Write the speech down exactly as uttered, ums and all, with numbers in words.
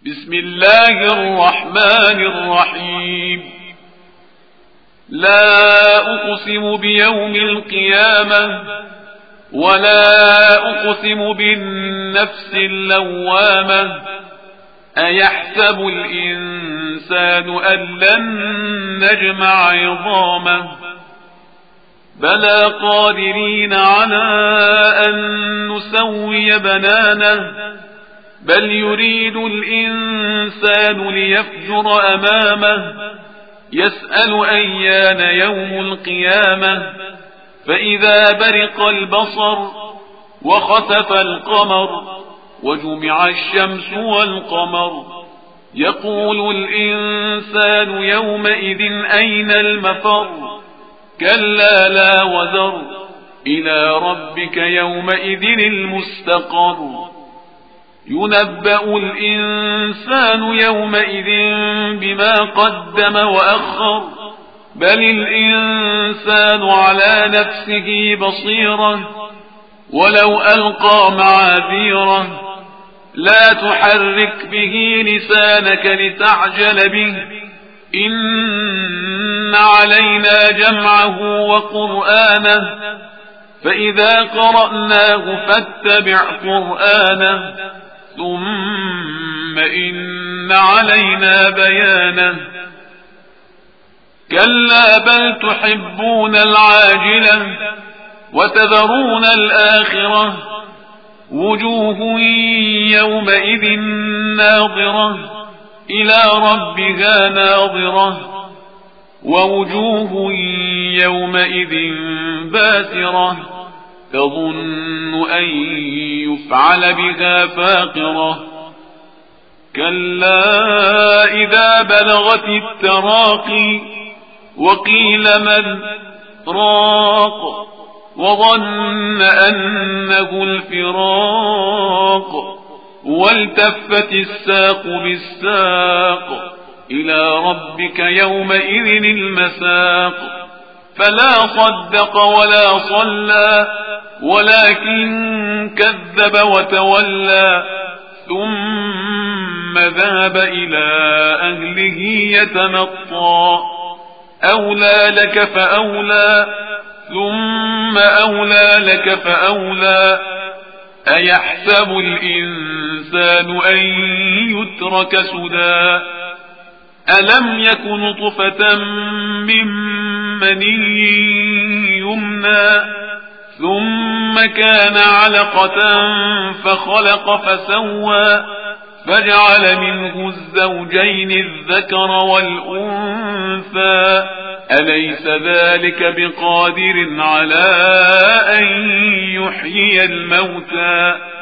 بسم الله الرحمن الرحيم. لا أقسم بيوم القيامة ولا أقسم بالنفس اللوامة أيحسب الإنسان أن لن نجمع عظامه بلى قادرين على أن نسوي بنانه بل يريد الإنسان ليفجر أمامه يسأل أيان يوم القيامة فإذا برق البصر وخسف القمر وجمع الشمس والقمر يقول الإنسان يومئذ أين المفر كلا لا وزر إلى ربك يومئذ المستقر ينبأ الإنسان يومئذ بما قدم وأخر بل الإنسان على نفسه بصيرة ولو ألقى معاذيره لا تحرك به لسانك لتعجل به إن علينا جمعه وقرآنه فإذا قرأناه فاتبع قرآنه ثم إن علينا بيانه كلا بل تحبون العاجلة وتذرون الآخرة وجوه يومئذ ناظرة إلى ربها ناظرة ووجوه يومئذ باسرة تظن أن يفعل بها فاقرة كلا إذا بلغت التراقي وقيل من راق وظن أنه الفراق والتفت الساق بالساق إلى ربك يومئذ المساق فلا صدق ولا صلى ولكن كذب وتولى ثم ذهب إلى أهله يتمطى أولى لك فأولى ثم أولى لك فأولى أيحسب الإنسان أن يترك سدى ألم يك نطفة من مني يمنى ثم كان علقة فخلق فسوى فجعل منه الزوجين الذكر والأنثى أليس ذلك بقادر على أن يحيي الموتى